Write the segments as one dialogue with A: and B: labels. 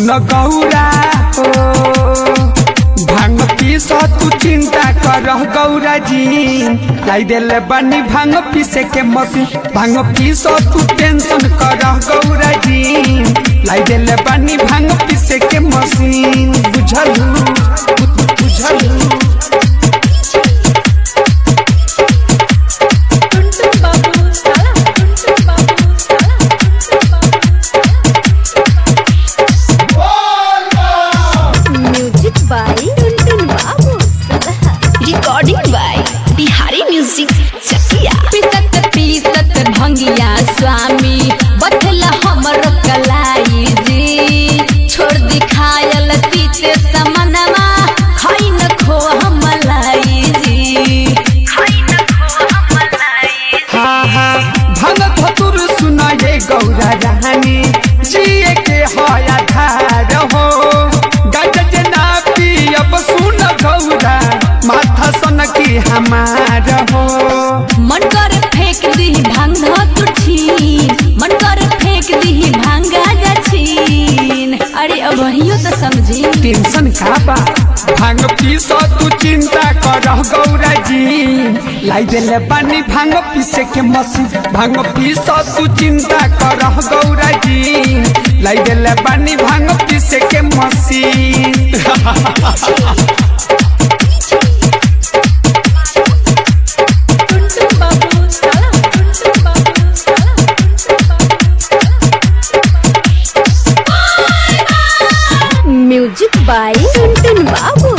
A: सुन गौरा हो भांग पीस तू चिंता कर गौरा जी लाई देले बानी भांग पीसे के मशीन भांग पीस तू टेंशन कर गौरा जी लाई देले बानी भांग पीसे के मशीन बुझलू बुझलू
B: recording by Bihari music Chakia.
C: पीसत पीसत भंगिया स्वामी बथला हमर कलाई जी छोड़ दिखायल तीते समनमा खाई न खो हमलाई जी
A: हाँ हाँ भांग धतुर सुना ये गौरा रानी जिए के होया धार हो गज ना पी अब सुन गौरा माथा सन की हमार हो
C: मन कर फेंक दी भांग धतुठी मन कर फेंक दी भांगा जाछीन अरे अब हियो तो समझी
A: टेंशन का बा भांग पीस तू चिंता कर गौरा जी लाई देले पानी भांग पीसे के मशीन भांग पीस तू चिंता कर गौरा जी लाई देले पानी भांग पीसे के मशीन
B: म्यूजिक बाय टुनटुन बाबू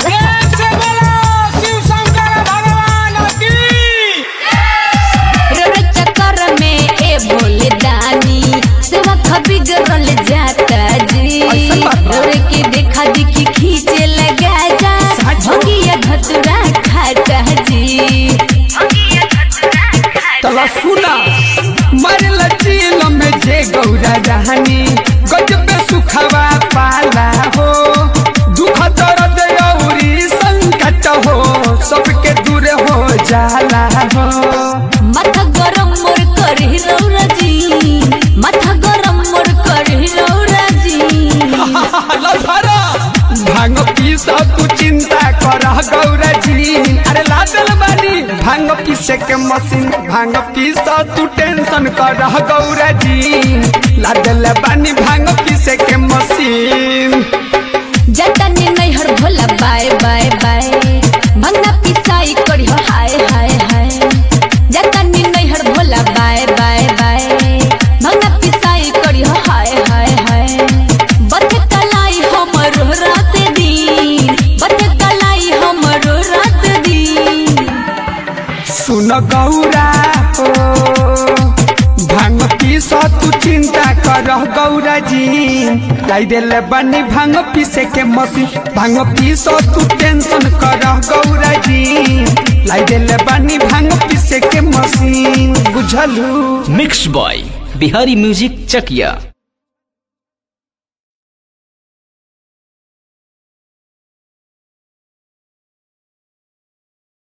C: चक्कर में ए भोले दानी सेवा खबी गरल जाता जी रोरे के देखा दिखी खींचे लगा जा भंगिया धतुरा खाता जी
A: तला सुना मारे लचील में जे गौरा रानी गजबे सुखवा पाला हो दुख दर्द औरी संकट हो सबके दूर हो जाला हो
C: माथा गरम मोर करही रौरा जी माथा गरम मोर करही रौरा जी
A: लधरा भांग पीस तू चिंता कर गौरा जी अरे लादल बानी भांग पीसे के मशीन भांग पीस तू टेंशन कर गौरा जी लादल बानी भांग पीसे के मशीन
C: जतने नैहर भोला बाय बाय बाय भंगा पिसाई करी हो हाय हाय हाय जतने नैहर भोला बाय बाय बाय भंगा पिसाई करी हो हाय हाय हाय बते कलाई हमरो रात दिन बते कलाई हमरो रात दिन
A: सुन गौरा हो भांग पीस तू चिंता कर गौरा जी लाई देले बानी भांग पीसे के मशीन भांग पीस तू टेंशन कर गौरा जी लाई देले बानी भांग पीसे के मशीन बुझलू
D: मिक्स बॉय बिहारी म्यूजिक चकिया।